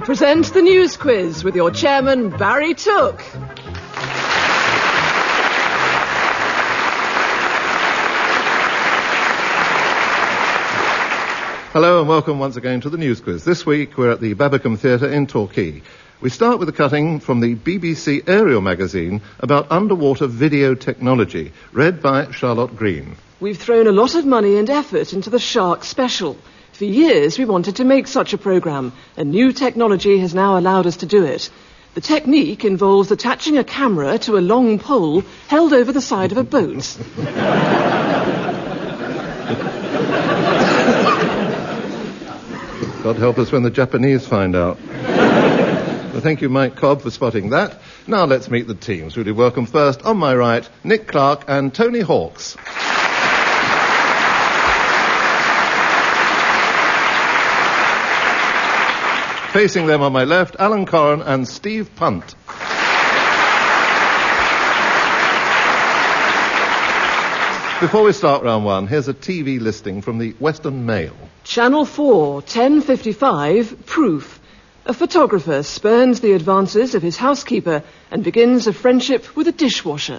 present the News Quiz with your chairman, Barry Took. Hello and welcome once again to the News Quiz. This week we're at the Babbacombe Theatre in Torquay. We start with a cutting from the BBC Aerial magazine about underwater video technology, read by Charlotte Green. We've thrown a lot of money and effort into the Shark Special. For years we wanted to make such a programme, and new technology has now allowed us to do it. The technique involves attaching a camera to a long pole held over the side of a boat. God help us when the Japanese find out. Well, thank you, Mike Cobb, for spotting that. Now let's meet the teams. Really welcome first, on my right, Nick Clark and Tony Hawks. Facing them on my left, Alan Corran and Steve Punt. Before we start round one, here's a TV listing from the Western Mail. Channel 4, 10:55, Proof. A photographer spurns the advances of his housekeeper and begins a friendship with a dishwasher.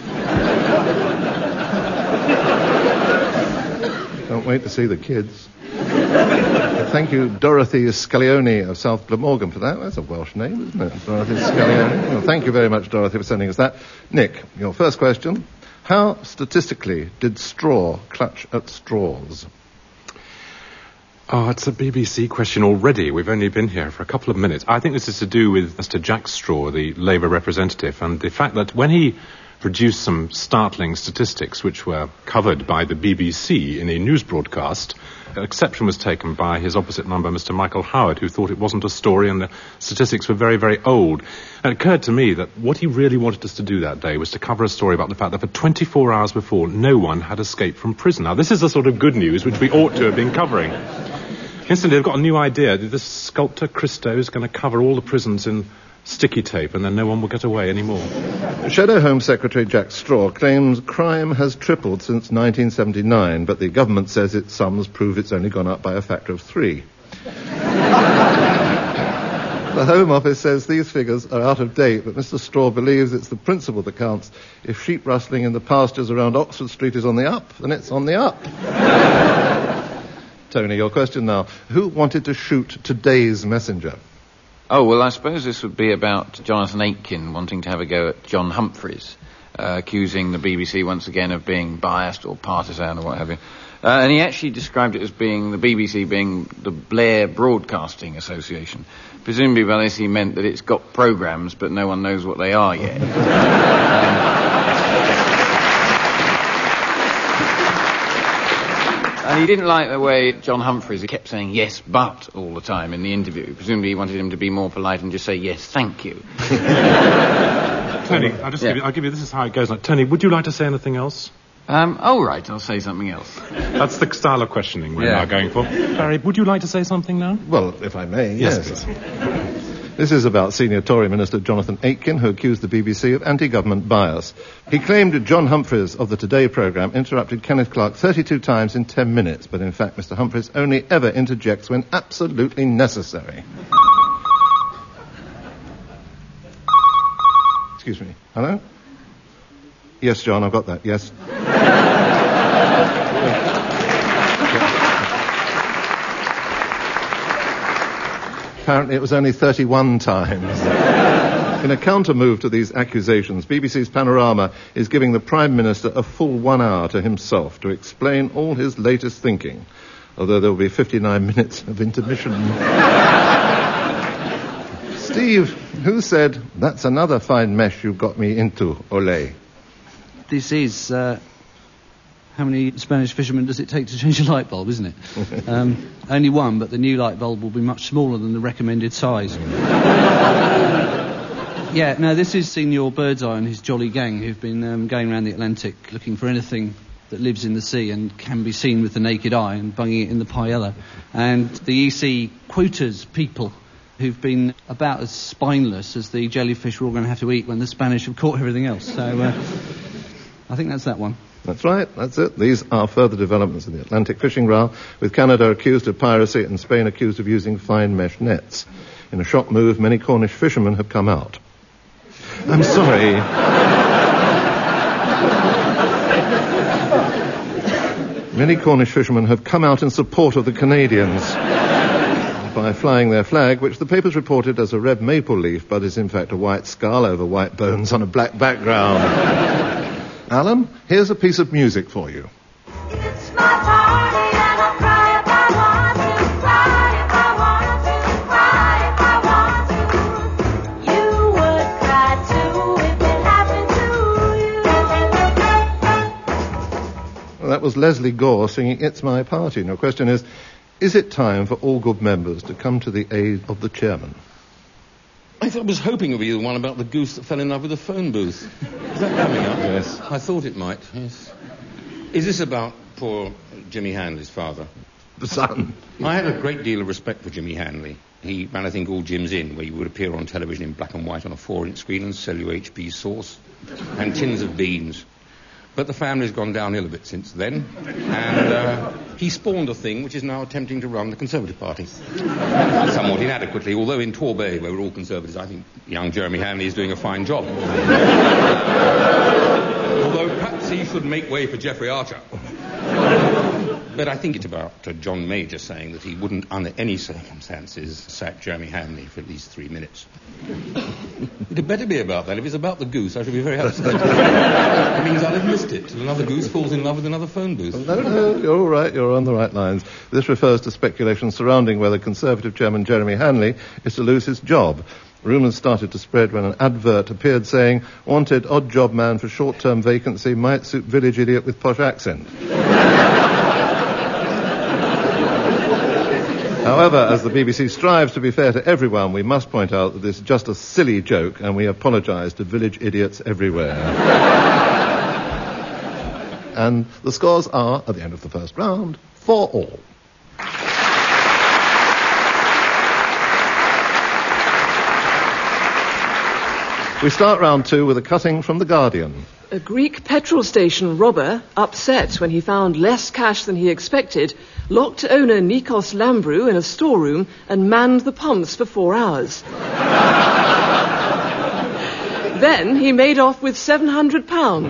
Can't wait to see the kids. Thank you, Dorothy Scaglione of South Glamorgan, for that. That's a Welsh name, isn't it? Dorothy Scaglione. Well, thank you very much, Dorothy, for sending us that. Nick, your first question. How, statistically, did straw clutch at straws? Oh, it's a BBC question already. We've only been here for a couple of minutes. I think this is to do with Mr. Jack Straw, the Labour representative, and the fact that when he produced some startling statistics which were covered by the BBC in a news broadcast, exception was taken by his opposite number, Mr. Michael Howard, who thought it wasn't a story and the statistics were very, very old. And it occurred to me that what he really wanted us to do that day was to cover a story about the fact that for 24 hours before, no one had escaped from prison. Now, this is the sort of good news which we ought to have been covering. Instantly, they've got a new idea. This sculptor, Christo, is going to cover all the prisons in sticky tape, and then no one will get away anymore. Shadow Home Secretary Jack Straw claims crime has tripled since 1979, but the government says its sums prove it's only gone up by a factor of 3. The Home Office says these figures are out of date, but Mr. Straw believes it's the principle that counts. If sheep rustling in the pastures around Oxford Street is on the up, then it's on the up. Tony, your question now. Who wanted to shoot today's messenger? Oh, well, I suppose this would be about Jonathan Aitken wanting to have a go at John Humphreys, accusing the BBC once again of being biased or partisan or what have you. And he actually described it as being the BBC being the Blair Broadcasting Association. Presumably by this he meant that it's got programmes, but no one knows what they are yet. And he didn't like the way John Humphreys kept saying yes, but all the time in the interview. Presumably he wanted him to be more polite and just say yes, thank you. Tony, I'll give you, this is how it goes. Like, Tony, would you like to say anything else? Oh, right, I'll say something else. That's the style of questioning we're now going for. Barry, would you like to say something now? Well, if I may, yes. Please. This is about senior Tory Minister Jonathan Aitken, who accused the BBC of anti-government bias. He claimed that John Humphreys of the Today programme interrupted Kenneth Clarke 32 times in 10 minutes, but in fact Mr. Humphreys only ever interjects when absolutely necessary. Excuse me. Hello? Yes, John, I've got that, yes. Apparently it was only 31 times. In a counter-move to these accusations, BBC's Panorama is giving the Prime Minister a full 1 hour to himself to explain all his latest thinking, although there will be 59 minutes of intermission. Steve, who said, "That's another fine mesh you got me into, Olé"? This is... how many Spanish fishermen does it take to change a light bulb, isn't it? Only one, but the new light bulb will be much smaller than the recommended size. Yeah, no, this is Signor Birdseye and his jolly gang who've been going around the Atlantic looking for anything that lives in the sea and can be seen with the naked eye and bunging it in the paella. And the EC quotas people who've been about as spineless as the jellyfish we're all going to have to eat when the Spanish have caught everything else. So I think that's that one. That's right, that's it. These are further developments in the Atlantic fishing row, with Canada accused of piracy and Spain accused of using fine mesh nets. In a shock move, many Cornish fishermen have come out. I'm sorry. Many Cornish fishermen have come out in support of the Canadians by flying their flag, which the papers reported as a red maple leaf, but is in fact a white skull over white bones on a black background. Alan, here's a piece of music for you. It's my party and I'll cry if I want to, cry if I want to, cry if I want to. You would cry too if it happened to you. Well, that was Leslie Gore singing It's My Party. Now, the question is it time for all good members to come to the aid of the chairman? I was hoping it would be the one about the goose that fell in love with the phone booth. Is that coming up? Yes. I thought it might, yes. Is this about poor Jimmy Hanley's father? The son. I had a great deal of respect for Jimmy Hanley. He ran a thing called Jim's Inn, where you would appear on television in black and white on a 4-inch screen and sell you HP sauce and tins of beans. But the family's gone downhill a bit since then, and he spawned a thing which is now attempting to run the Conservative Party. Somewhat inadequately, although in Torbay, where we're all Conservatives, I think young Jeremy Hanley is doing a fine job. Although perhaps he should make way for Geoffrey Archer. But I think it's about John Major saying that he wouldn't, under any circumstances, sack Jeremy Hanley for at least 3 minutes. It had better be about that. If it's about the goose, I should be very upset. It means I'll have missed it. Another goose falls in love with another phone booth. No, you're all right. You're on the right lines. This refers to speculation surrounding whether Conservative chairman Jeremy Hanley is to lose his job. Rumours started to spread when an advert appeared saying, wanted odd job man for short-term vacancy, might suit village idiot with posh accent. However, as the BBC strives to be fair to everyone, we must point out that this is just a silly joke, and we apologise to village idiots everywhere. And the scores are, at the end of the first round, 4-all. We start round 2 with a cutting from The Guardian. A Greek petrol station robber, upset when he found less cash than he expected, locked owner Nikos Lambrou in a storeroom and manned the pumps for 4 hours. Then he made off with £700.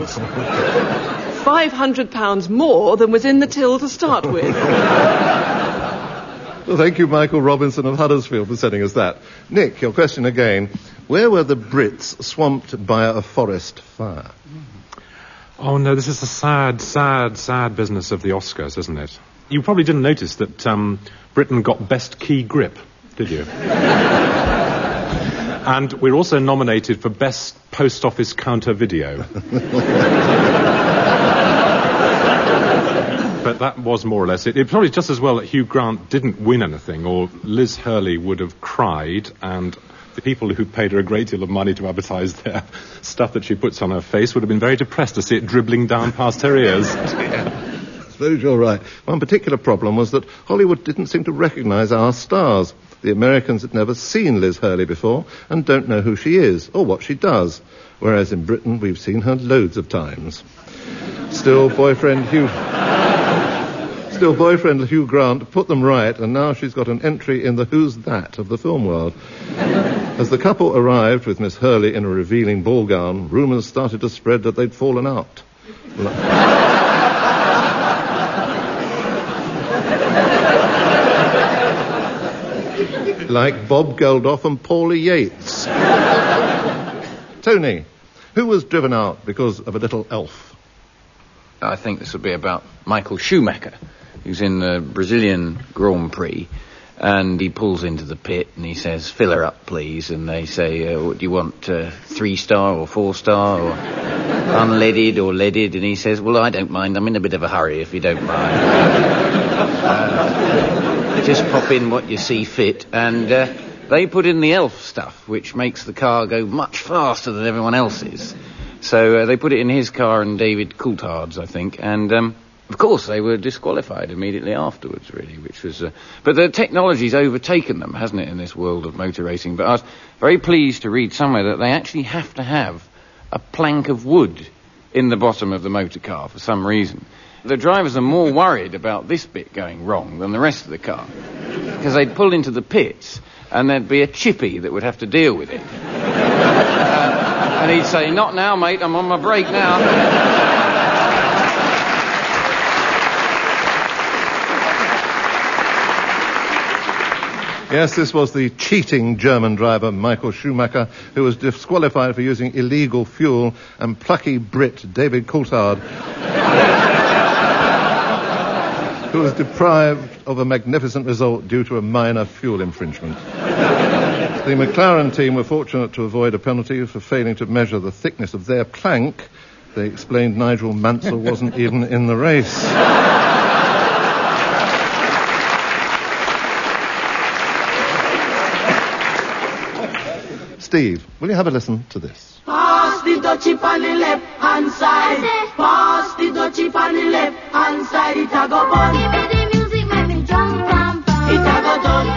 £500 more than was in the till to start with. Well, thank you, Michael Robinson of Huddersfield, for sending us that. Nick, your question again. Where were the Brits swamped by a forest fire? Oh, no, this is the sad business of the Oscars, isn't it? You probably didn't notice that Britain got Best Key Grip, did you? And we're also nominated for Best Post Office Counter Video. But that was more or less it. It probably just as well that Hugh Grant didn't win anything, or Liz Hurley would have cried, and the people who paid her a great deal of money to advertise their stuff that she puts on her face would have been very depressed to see it dribbling down past her ears. I suppose you're right. One particular problem was that Hollywood didn't seem to recognise our stars. The Americans had never seen Liz Hurley before and don't know who she is or what she does, whereas in Britain we've seen her loads of times. Still, boyfriend Hugh Grant put them right, and now she's got an entry in the Who's That of the film world. As the couple arrived with Miss Hurley in a revealing ball gown, rumours started to spread that they'd fallen out. Like Bob Geldof and Paulie Yates. Tony, who was driven out because of a little elf? I think this will be about Michael Schumacher, who's in the Brazilian Grand Prix, and he pulls into the pit and he says, "Fill her up, please." And they say, "What do you want, 3-star or 4-star or unleaded or leaded?" And he says, "Well, I don't mind. I'm in a bit of a hurry if you don't mind." Just pop in what you see fit. And they put in the elf stuff, which makes the car go much faster than everyone else's. So they put it in his car and David Coulthard's, I think, and of course they were disqualified immediately afterwards, really, which was... but the technology's overtaken them, hasn't it, in this world of motor racing? But I was very pleased to read somewhere that they actually have to have a plank of wood in the bottom of the motor car for some reason. The drivers are more worried about this bit going wrong than the rest of the car, because they'd pull into the pits and there'd be a chippy that would have to deal with it. And he'd say, "Not now, mate, I'm on my break now." Yes, this was the cheating German driver, Michael Schumacher, who was disqualified for using illegal fuel, and plucky Brit David Coulthard, who was deprived of a magnificent result due to a minor fuel infringement. The McLaren team were fortunate to avoid a penalty for failing to measure the thickness of their plank. They explained Nigel Mansell wasn't even in the race. Steve, will you have a listen to this? Pass the dutchie on the left hand side. Pass the dutchie on the left hand side. It a go bun. The music make me jump and bounce. It a go done.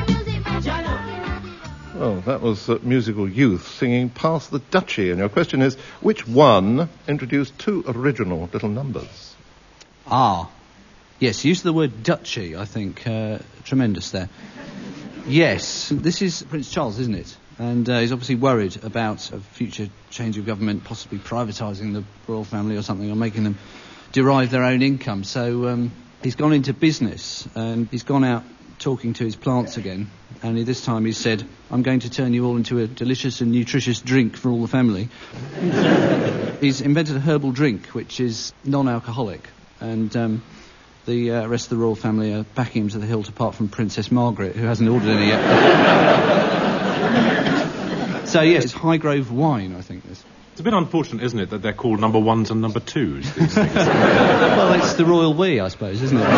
Well, that was Musical Youth singing Pass the Duchy. And your question is, which one introduced two original little numbers? Yes, use the word duchy, I think. Tremendous there. Yes, this is Prince Charles, isn't it? And he's obviously worried about a future change of government, possibly privatising the royal family or something, or making them derive their own income. So he's gone into business, and he's gone out talking to his plants again. And this time he said, "I'm going to turn you all into a delicious and nutritious drink for all the family." He's invented a herbal drink which is non-alcoholic, and the rest of the royal family are backing him to the hilt, apart from Princess Margaret, who hasn't ordered any yet. So yes, it's Highgrove wine, I think. This. It's a bit unfortunate, isn't it, that they're called number ones and number twos, these things. Well, it's the royal we, I suppose, isn't it?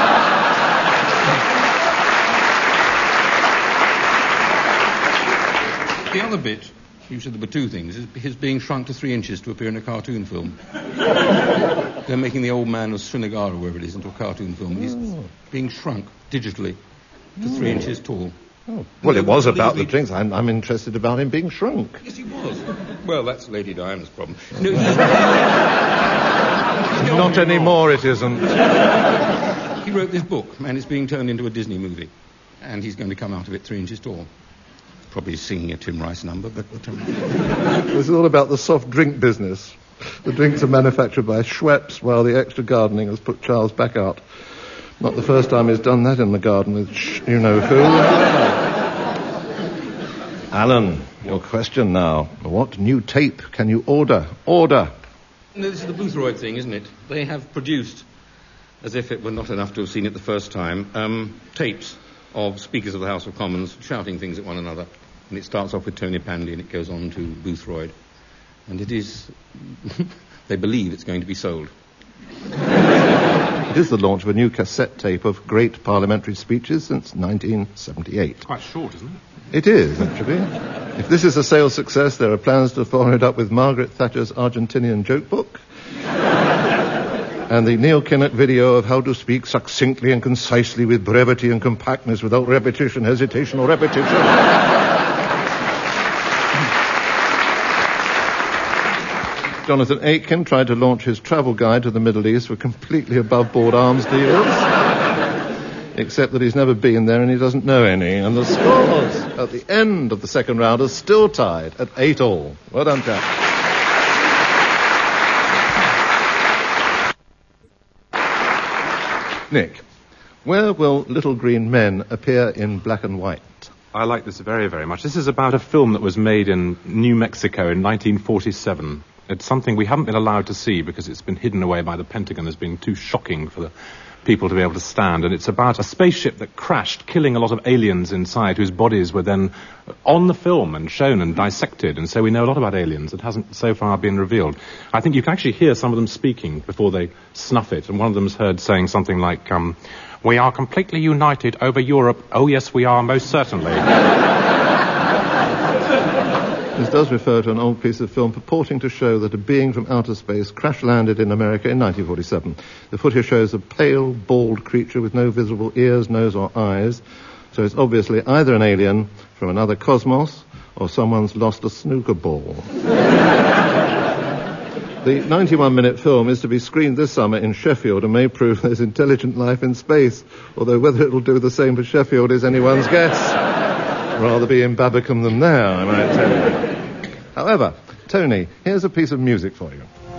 The other bit, you said there were two things, is his being shrunk to 3 inches to appear in a cartoon film. They're making the old man of Srinagar, or wherever it is, into a cartoon film. He's being shrunk digitally to 3 inches tall. Oh. Well, it was about the drinks. I'm interested about him being shrunk. Yes, he was. Well, that's Lady Diana's problem. No, Not anymore, it isn't. he wrote this book, and it's being turned into a Disney movie. And he's going to come out of it 3 inches tall. Probably singing a Tim Rice number, but... This is all about the soft drink business. The drinks are manufactured by Schweppes, while the extra gardening has put Charles back out. Not the first time he's done that in the garden with you-know-who. Alan, your question now. What new tape can you order? Order! No, this is the Boothroyd thing, isn't it? They have produced, as if it were not enough to have seen it the first time, tapes of speakers of the House of Commons shouting things at one another. And it starts off with Tony Pandy and it goes on to Boothroyd. And it is... they believe it's going to be sold. It is the launch of a new cassette tape of great parliamentary speeches since 1978. It's quite short, isn't it? It is, actually. If this is a sales success, there are plans to follow it up with Margaret Thatcher's Argentinian joke book and the Neil Kinnock video of how to speak succinctly and concisely with brevity and compactness without repetition, hesitation, or repetition. Jonathan Aitken tried to launch his travel guide to the Middle East for completely above-board arms dealers, except that he's never been there and he doesn't know any. And the scores at the end of the second round are still tied at 8-all. Well done, Jack. Nick, where will Little Green Men appear in black and white? I like this very, very much. This is about a film that was made in New Mexico in 1947. It's something we haven't been allowed to see because it's been hidden away by the Pentagon as being too shocking for the people to be able to stand. And it's about a spaceship that crashed, killing a lot of aliens inside, whose bodies were then on the film and shown and dissected. And so we know a lot about aliens. It hasn't so far been revealed. I think you can actually hear some of them speaking before they snuff it. And one of them's heard saying something like, "We are completely united over Europe. Oh, yes, we are, most certainly." This does refer to an old piece of film purporting to show that a being from outer space crash-landed in America in 1947. The footage shows a pale, bald creature with no visible ears, nose or eyes. So it's obviously either an alien from another cosmos or someone's lost a snooker ball. The 91-minute film is to be screened this summer in Sheffield and may prove there's intelligent life in space, although whether it will do the same for Sheffield is anyone's guess. rather be in Babbacombe than there, I might tell you. However, Tony, here's a piece of music for you.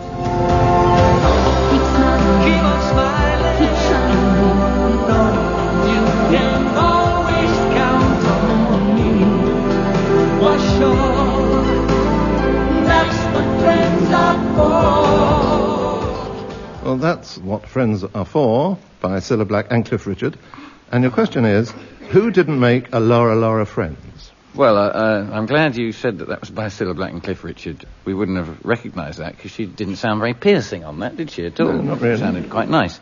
Well, that's What Friends Are For by Cilla Black and Cliff Richard. And your question is, who didn't make a Laura Friends? Well, I'm glad you said that was by Cilla Black and Cliff Richard. We wouldn't have recognised that because she didn't sound very piercing on that, did she, at all? No, not really. It sounded quite nice.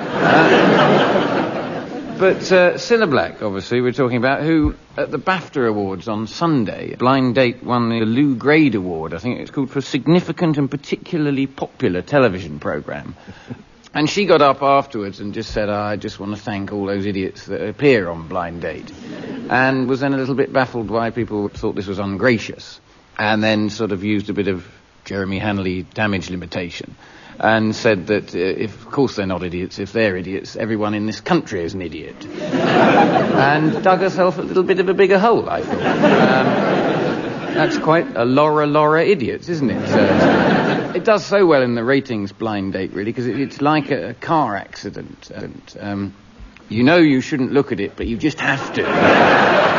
But Cilla Black, obviously, we're talking about, who, at the BAFTA Awards on Sunday, Blind Date won the Lou Grade Award, I think it's called, for significant and particularly popular television programme. And she got up afterwards and just said, I just want to thank all those idiots that appear on Blind Date. And was then a little bit baffled why people thought this was ungracious. And then sort of used a bit of Jeremy Hanley damage limitation. And said that, of course they're not idiots. If they're idiots, everyone in this country is an idiot. And dug herself a little bit of a bigger hole, I thought. That's quite a Laura idiots, isn't it? It does so well in the ratings, Blind Date, really, because it's like a car accident. You know you shouldn't look at it, but you just have to.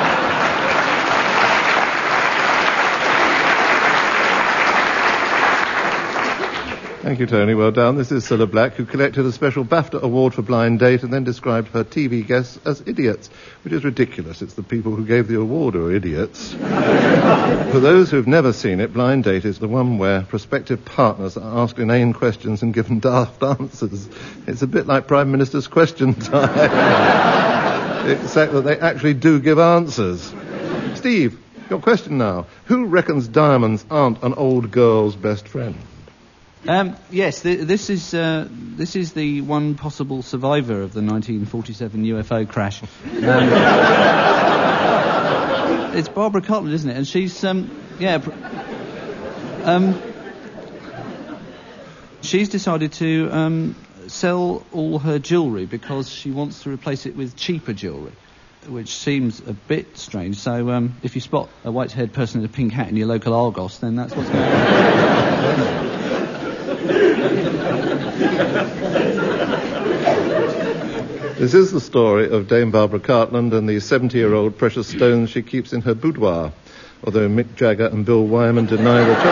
Thank you, Tony. Well done. This is Cilla Black, who collected a special BAFTA award for Blind Date and then described her TV guests as idiots, which is ridiculous. It's the people who gave the award who are idiots. For those who've never seen it, Blind Date is the one where prospective partners are asked inane questions and given daft answers. It's a bit like Prime Minister's Question Time, except that they actually do give answers. Steve, your question now. Who reckons diamonds aren't an old girl's best friend? Yes, this is the one possible survivor of the 1947 UFO crash. It's Barbara Cartland, isn't it? And she's she's decided to sell all her jewellery because she wants to replace it with cheaper jewellery, which seems a bit strange. So if you spot a white-haired person in a pink hat in your local Argos, then that's what's going on. This is the story of Dame Barbara Cartland and the 70-year-old precious stones she keeps in her boudoir, although Mick Jagger and Bill Wyman deny the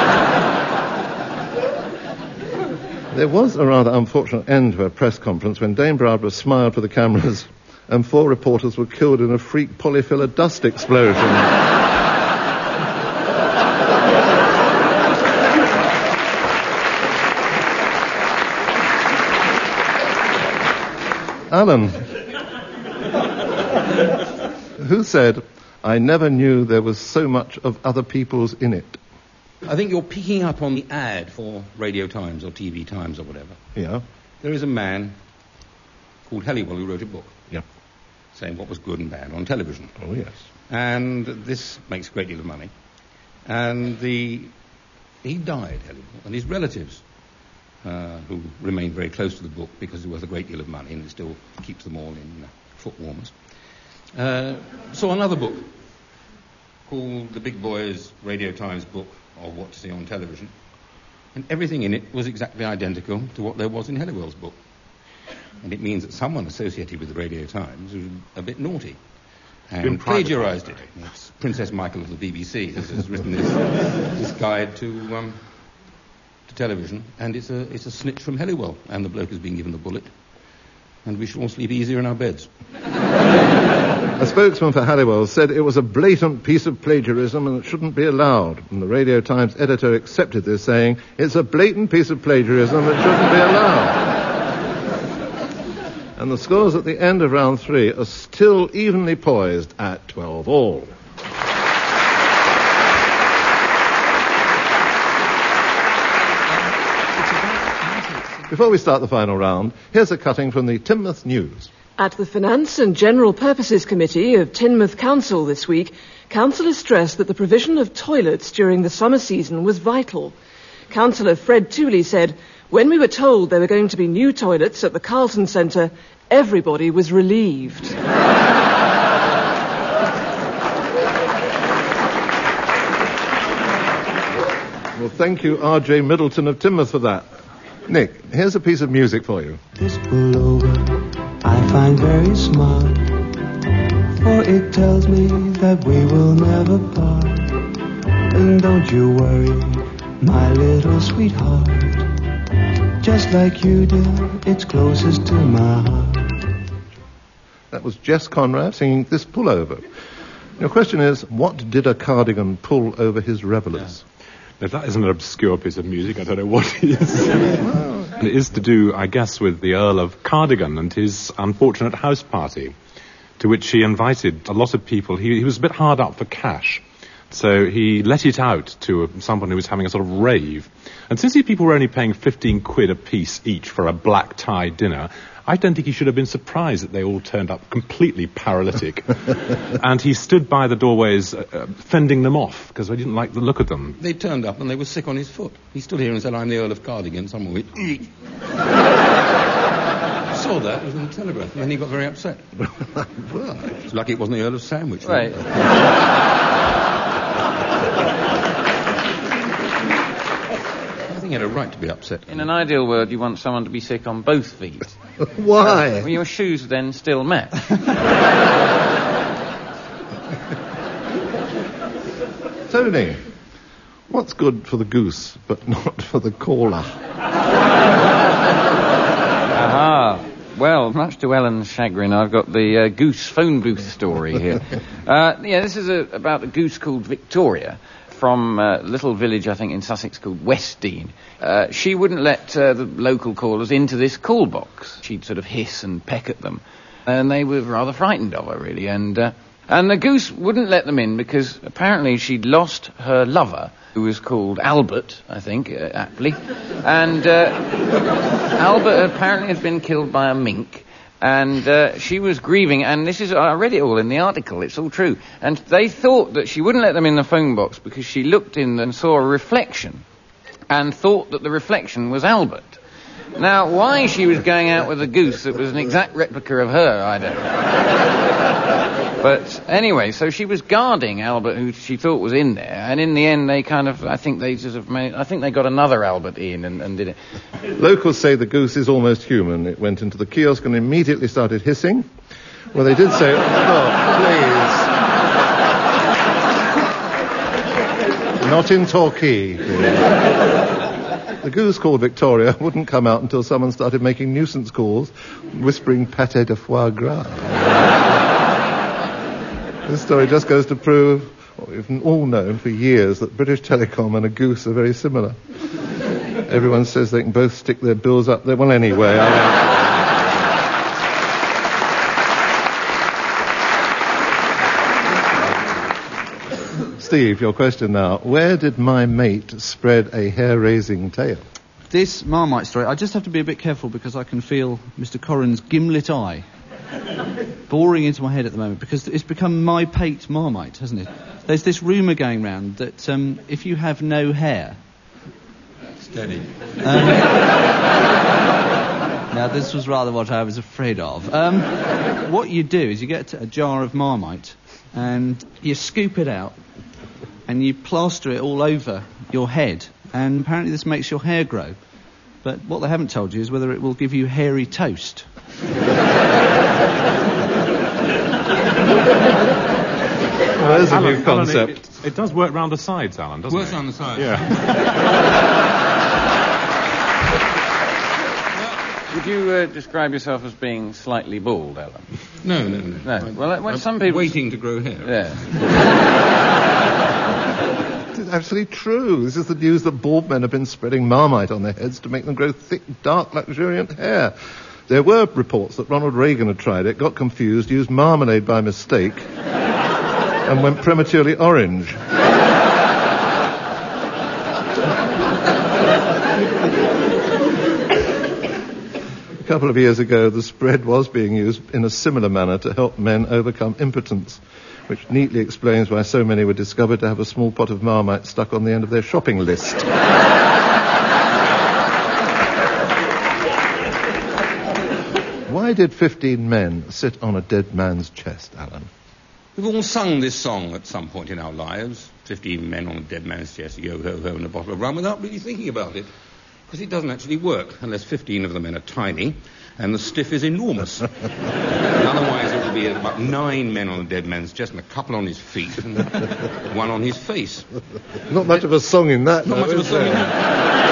charge. There was a rather unfortunate end to her press conference when Dame Barbara smiled for the cameras and 4 reporters were killed in a freak polyfiller dust explosion. Alan, who said, I never knew there was so much of other people's in it? I think you're picking up on the ad for Radio Times or TV Times or whatever. Yeah. There is a man called Helliwell who wrote a book. Yeah. Saying what was good and bad on television. Oh, yes. And this makes a great deal of money. And he died, Helliwell, and his relatives, who remain very close to the book because it was a great deal of money and it still keeps them all in foot warmers, saw another book called The Big Boys Radio Times book of what to see on television, and everything in it was exactly identical to what there was in Helliwell's book. And it means that someone associated with the Radio Times was a bit naughty and plagiarised it. It's Princess Michael of the BBC has written this guide to television, and it's a snitch from Helliwell, and the bloke has been given the bullet, and we shall all sleep easier in our beds. A spokesman for Halliwell said it was a blatant piece of plagiarism and it shouldn't be allowed. And the Radio Times editor accepted this, saying, it's a blatant piece of plagiarism that shouldn't be allowed. And the scores at the end of round 3 are still evenly poised at 12-all. Before we start the final round, here's a cutting from the Teignmouth News. At the Finance and General Purposes Committee of Teignmouth Council this week, councillors stressed that the provision of toilets during the summer season was vital. Councillor Fred Tooley said, when we were told there were going to be new toilets at the Carlton Centre, everybody was relieved. Well, thank you, R.J. Middleton of Timoth, for that. Nick, here's a piece of music for you. This pullover I find very smart, for it tells me that we will never part. And don't you worry, my little sweetheart, just like you do, it's closest to my heart. That was Jess Conrad singing This Pullover. Your question is, what did a cardigan pull over his revellers? Now, if that isn't an obscure piece of music, I don't know what is. And it is to do, I guess, with the Earl of Cardigan and his unfortunate house party, to which he invited a lot of people. He was a bit hard up for cash, so he let it out to someone who was having a sort of rave. And since these people were only paying 15 quid a piece each for a black tie dinner, I don't think he should have been surprised that they all turned up completely paralytic. And he stood by the doorways fending them off because I didn't like the look of them. They turned up and they were sick on his foot. He stood here and said, I'm the Earl of Cardigan. Someone went, saw that, it was in the Telegraph, and then he got very upset. Well, it's lucky it wasn't the Earl of Sandwich. Right. I think he had a right to be upset. In an ideal world, you want someone to be sick on both feet. Why? Well, your shoes then still match. Tony, what's good for the goose, but not for the caller? Aha. Well, much to Ellen's chagrin, I've got the goose phone booth story here. This is about a goose called Victoria from a little village, I think, in Sussex called Westdean. She wouldn't let the local callers into this call box. She'd sort of hiss and peck at them. And they were rather frightened of her, really. And the goose wouldn't let them in because apparently she'd lost her lover, who was called Albert, I think, aptly. And Albert apparently had been killed by a mink. And she was grieving, and I read it all in the article, it's all true. And they thought that she wouldn't let them in the phone box because she looked in and saw a reflection and thought that the reflection was Albert. Now, why she was going out with a goose that was an exact replica of her, I don't know. But anyway, so she was guarding Albert, who she thought was in there, and in the end I think they got another Albert in and did it. Locals say the goose is almost human. It went into the kiosk and immediately started hissing. Well, they did say, please. Not in Torquay. The goose called Victoria wouldn't come out until someone started making nuisance calls, whispering pâté de foie gras. This story just goes to prove what we've all known for years, that British Telecom and a goose are very similar. Everyone says they can both stick their bills up there. Well, anyway, Steve, your question now. Where did my mate spread a hair-raising tail? This Marmite story, I just have to be a bit careful because I can feel Mr. Corran's gimlet eye boring into my head at the moment because it's become my pate Marmite, hasn't it? There's this rumour going round that if you have no hair... Steady. Now, this was rather what I was afraid of. What you do is you get a jar of Marmite and you scoop it out and you plaster it all over your head, and apparently this makes your hair grow. But what they haven't told you is whether it will give you hairy toast. Well, there's a new concept. It does work round the sides, Alan, doesn't it? Works round the sides. Yeah. Would you describe yourself as being slightly bald, Alan? No. Well, when some people... waiting to grow hair. Yeah. It's absolutely true. This is the news that bald men have been spreading Marmite on their heads to make them grow thick, dark, luxuriant hair. There were reports that Ronald Reagan had tried it, got confused, used marmalade by mistake, and went prematurely orange. A couple of years ago, the spread was being used in a similar manner to help men overcome impotence, which neatly explains why so many were discovered to have a small pot of Marmite stuck on the end of their shopping list. Why did 15 men sit on a dead man's chest, Alan? We've all sung this song at some point in our lives. 15 men on a dead man's chest, yo, ho, ho, and a bottle of rum without really thinking about it. Because it doesn't actually work unless 15 of the men are tiny and the stiff is enormous. Otherwise it would be about 9 men on a dead man's chest and a couple on his feet and one on his face. Not much of a song in that. Not much of a song in that.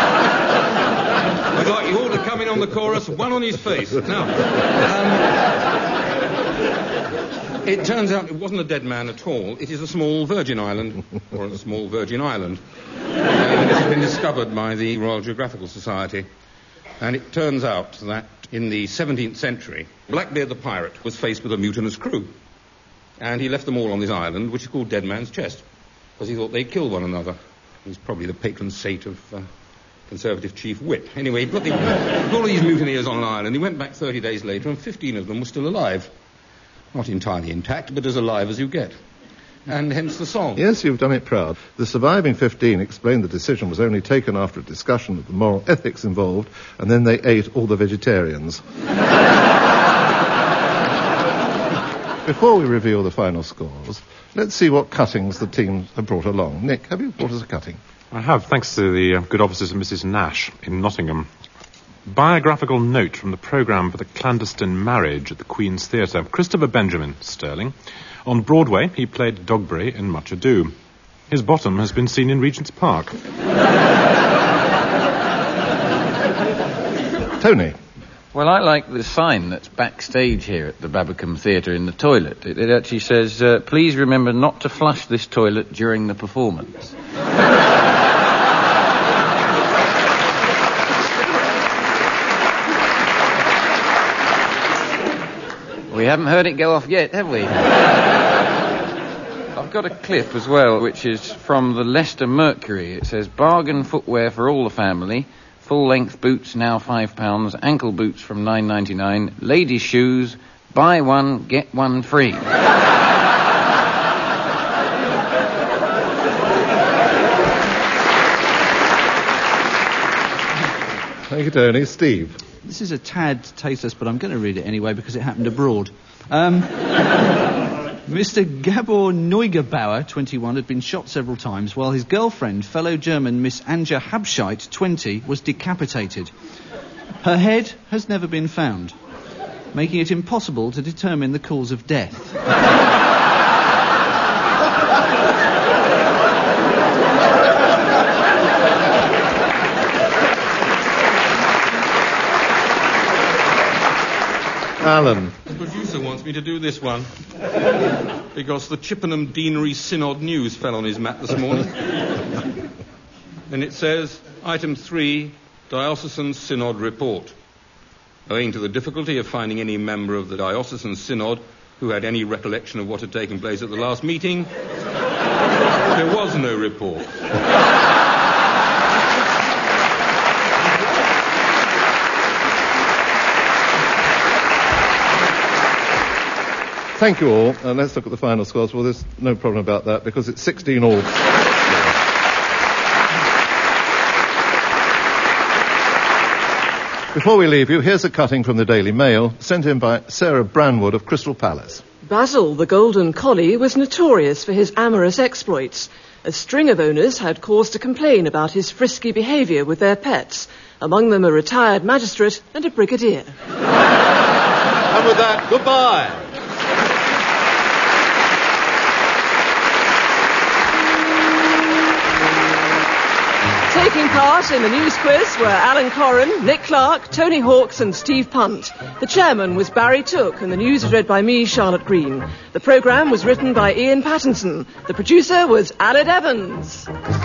I'd like you all to come in on the chorus, one on his face. Now, it turns out it wasn't a dead man at all. It is a small Virgin Island, or a small Virgin Island. This has been discovered by the Royal Geographical Society. And it turns out that in the 17th century, Blackbeard the pirate was faced with a mutinous crew. And he left them all on this island, which is called Dead Man's Chest, because he thought they'd kill one another. He's probably the patron saint of Conservative Chief Whip. Anyway, he put all these mutineers on an island. He went back 30 days later, and 15 of them were still alive. Not entirely intact, but as alive as you get. And hence the song. Yes, you've done it proud. The surviving 15 explained the decision was only taken after a discussion of the moral ethics involved, and then they ate all the vegetarians. Before we reveal the final scores, let's see what cuttings the teams have brought along. Nick, have you brought us a cutting? I have, thanks to the good offices of Mrs. Nash in Nottingham. Biographical note from the programme for the clandestine marriage at the Queen's Theatre. Christopher Benjamin Sterling. On Broadway, he played Dogberry in Much Ado. His bottom has been seen in Regent's Park. Tony. Well, I like the sign that's backstage here at the Babbacombe Theatre in the toilet. It actually says, please remember not to flush this toilet during the performance. We haven't heard it go off yet, have we? I've got a clip as well, which is from the Leicester Mercury. It says, bargain footwear for all the family. Full-length boots now £5. Ankle boots from $9.99. Ladies' shoes, buy one, get one free. Thank you, Tony. Steve. This is a tad tasteless, but I'm going to read it anyway because it happened abroad. Mr. Gabor Neugebauer, 21, had been shot several times, while his girlfriend, fellow German Miss Anja Habscheit, 20, was decapitated. Her head has never been found, making it impossible to determine the cause of death. Alan. The producer wants me to do this one because the Chippenham Deanery Synod News fell on his mat this morning. And it says, Item 3, Diocesan Synod Report. Owing to the difficulty of finding any member of the Diocesan Synod who had any recollection of what had taken place at the last meeting, there was no report. Thank you all. Let's look at the final scores. Well, there's no problem about that because it's 16 all. Before we leave you, here's a cutting from the Daily Mail sent in by Sarah Branwood of Crystal Palace. Basil, the golden collie, was notorious for his amorous exploits. A string of owners had cause to complain about his frisky behaviour with their pets, among them a retired magistrate and a brigadier. And with that, goodbye. Taking part in the news quiz were Alan Corrin, Nick Clark, Tony Hawks and Steve Punt. The chairman was Barry Took and the news was read by me, Charlotte Green. The programme was written by Ian Pattinson. The producer was Aled Evans.